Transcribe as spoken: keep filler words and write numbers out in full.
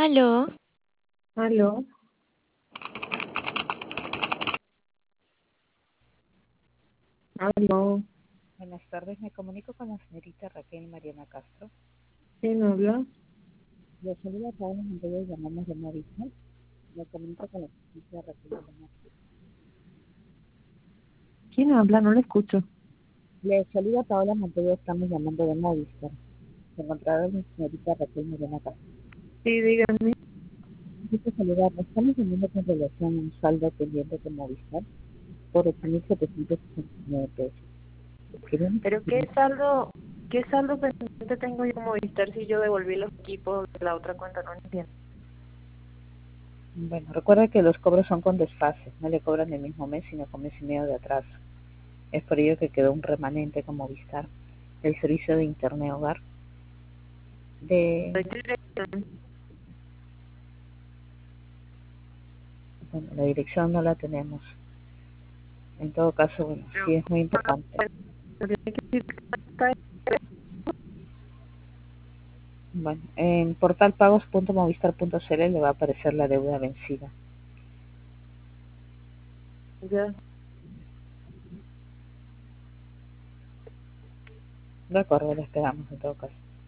Aló, Aló, aló, Buenas tardes, me comunico con la señorita Raquel Mariana Castro. ¿quién habla? Le saluda Paola Montoya y llamamos de Movistar. Me comunico con la señorita Raquel Mariana Castro. ¿Quién habla? No le escucho. Le saluda Paola Montoya, estamos llamando de Movistar. Se encontrará la señorita Raquel Mariana Castro. Sí, dígame. Quisiera saludarla. Estamos llamando con relación a un saldo pendiente de Movistar por ocho mil setecientos sesenta y nueve pesos. Queremos Pero ¿qué confirmar. saldo, qué saldo pendiente tengo yo como Movistar si yo devolví los equipos de la otra cuenta? No entiendo. Bueno, recuerda que los cobros son con desfase, no le cobran el mismo mes, sino con mes y medio de atraso. Es por ello que quedó un remanente con Movistar del servicio de Internet Hogar. De, bueno, la dirección no la tenemos. En todo caso, bueno, sí es muy importante. Bueno, en portalpagos punto movistar punto c l le va a aparecer la deuda vencida. Ya. De acuerdo, le esperamos en todo caso.